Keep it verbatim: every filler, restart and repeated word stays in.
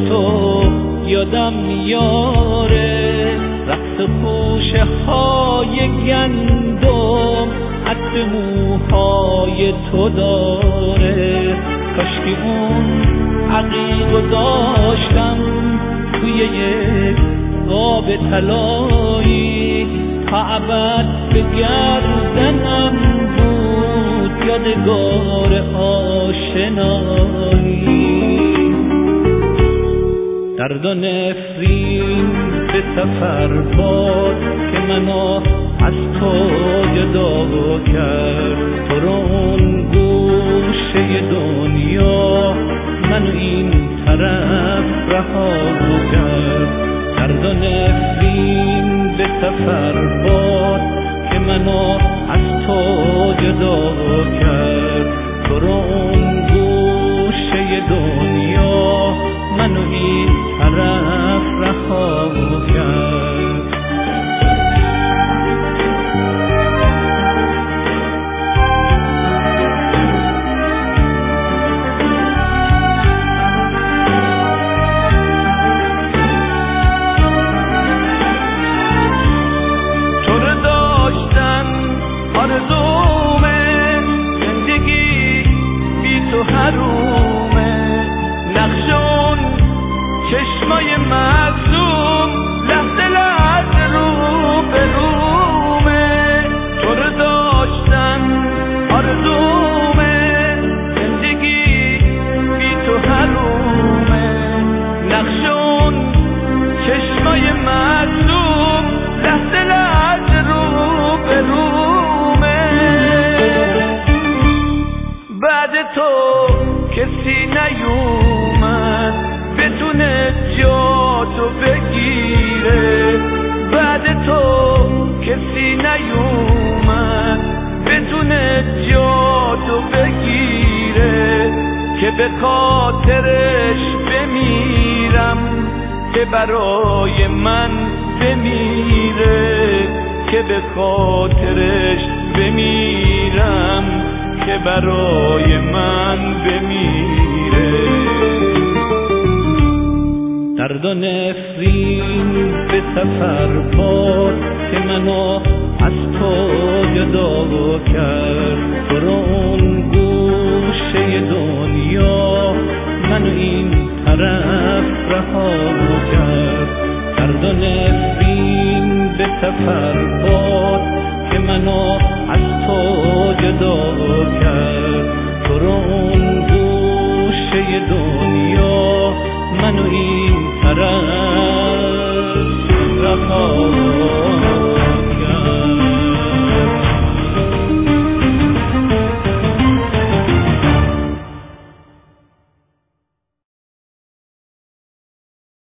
تو یادم میاره، رقص خوشه های گندم عطر موهای تو داره. کاشکی اون عقیقو داشتم توی یک قاب طلایی، تا ابد به گردنم بود یادگار آشنایی. درد و نفرین به سفر باد که منو از تو جدا کرد، تو رو اون گوشه دنیا منو این طرف رها کرد. درد و نفرین به سفر باد که منو از تو جدا کرد، تو رو اون گوشه دنیا منو این طرف رها کرد. تو رو داشتن آرزومه، زندگی بی تو حرومه، نقشون چشمای مظلوم لحظه لحظه رو به رومه. تو رو داشتن آرزومه، زندگی بی تو حرومه، نقشون چشمای مظلوم لحظه لحظه رو به رومه. بعد تو کسی نیومد بتونه جاتو بگیره، بعد تو کسی نیومد بتونه جاتو بگیره، که به خاطرش بمیرم که برای من بمیره، که به خاطرش بمیرم که برای من بمیره. درد و نفرین به سفر باد که منو از تو جدا کرد، تو رو اون گوشه دنیا منو این طرف رها کرد. درد و نفرین به سفر باد که منو از تو جدا کرد، تو رو اون گوشه دنیا منو این طرف رها